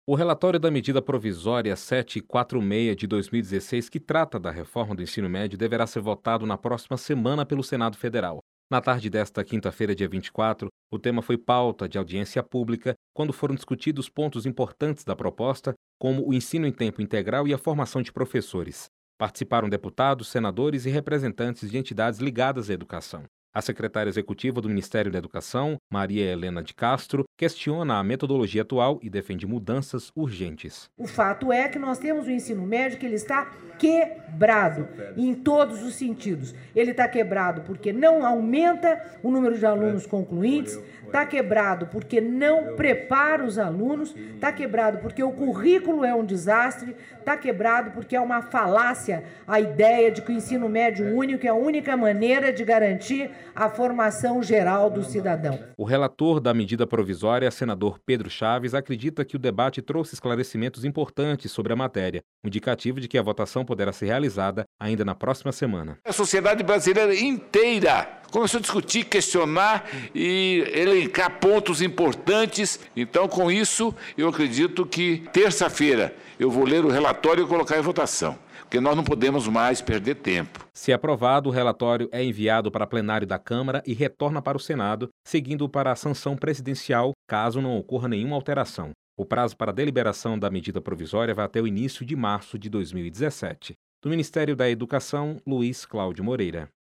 O relatório da medida provisória 746 de 2016, que trata da reforma do ensino médio, deverá ser votado na próxima semana pelo Senado Federal. Na tarde desta quinta-feira, dia 24, o tema foi pauta de audiência pública, quando foram discutidos pontos importantes da proposta, como o ensino em tempo integral e a formação de professores. Participaram deputados, senadores e representantes de entidades ligadas à educação. A secretária executiva do Ministério da Educação, Maria Helena de Castro, questiona a metodologia atual e defende mudanças urgentes. O fato é que nós temos o ensino médio que ele está quebrado em todos os sentidos. Ele está quebrado porque não aumenta o número de alunos concluintes, está quebrado porque não prepara os alunos, está quebrado porque o currículo é um desastre, está quebrado porque é uma falácia a ideia de que o ensino médio único é a única maneira de garantir a formação geral do cidadão. O relator da medida provisória, senador Pedro Chaves, acredita que o debate trouxe esclarecimentos importantes sobre a matéria, um indicativo de que a votação poderá ser realizada ainda na próxima semana. A sociedade brasileira inteira começou a discutir, questionar e elencar pontos importantes. Então, com isso, eu acredito que terça-feira eu vou ler o relatório e colocar em votação, porque nós não podemos mais perder tempo. Se aprovado, o relatório é enviado para plenário da Câmara e retorna para o Senado, seguindo para a sanção presidencial, caso não ocorra nenhuma alteração. O prazo para a deliberação da medida provisória vai até o início de março de 2017. Do Ministério da Educação, Luiz Cláudio Moreira.